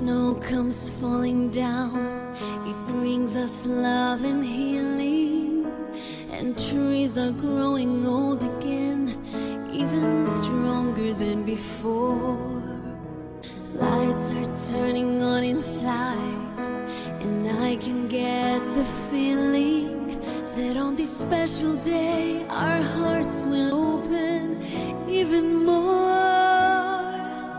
snow comes falling down, it brings us love and healing. And trees are growing old again, even stronger than before. Lights are turning on inside, and I can get the feeling that on this special day our hearts will open even more.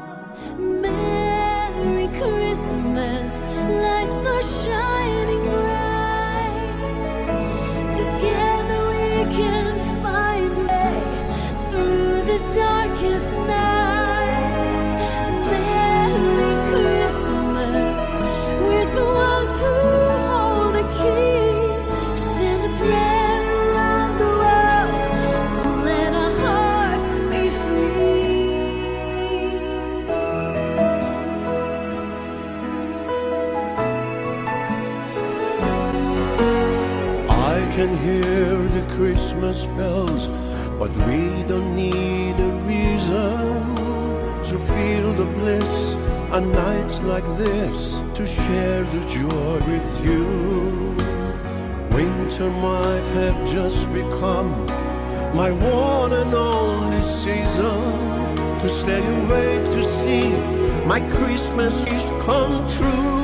Merry Christmas, lights are shining bright. Together we can find a way through the darkest night. Merry Christmas, we're the ones who hold the key to send a prayer around the world, to let our hearts be free. I can hear the Christmas bells, but we don't need a reason to feel the bliss on nights like this, to share the joy with you. Winter might have just become my one and only season, to stay awake to see my Christmas wish come true.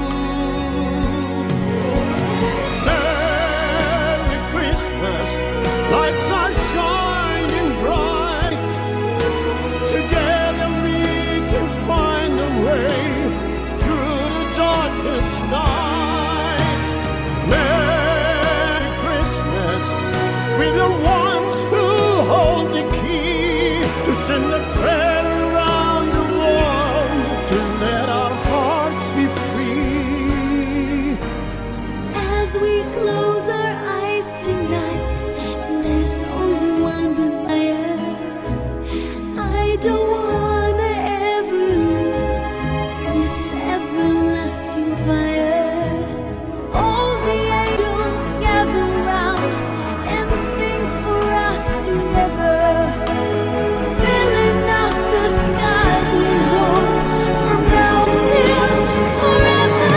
Merry Christmas, lights are shining bright. Together we can find a way through the darkest night. Merry Christmas, we're the ones who hold the key to send a prayer around the world, to let our hearts be free. As we close our eyes tonight, there's only one desire. I don't wanna ever lose this everlasting fire. All the angels gather round and sing for us together, filling up the skies with hope from now till forever.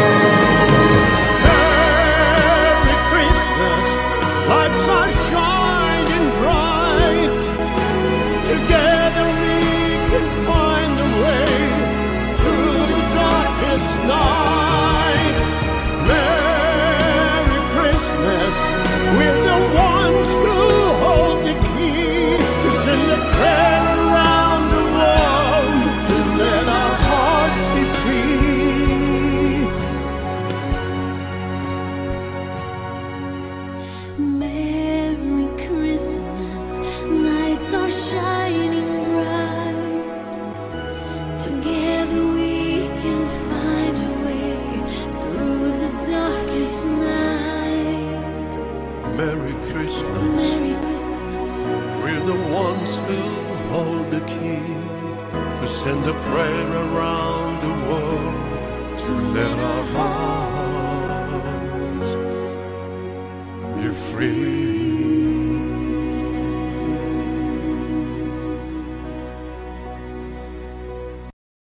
Merry Christmas, lights are shining bright. Together we can find a way through the darkest night. Merry Christmas, we're the ones who hold the key to send a prayer around the world, to let our hearts be free. Merry Christmas, lights are shining bright. Together we can find a way through the darkest night. Merry Christmas, Merry Christmas, we're the ones who hold the key to send a prayer around the world, to let our hearts be free.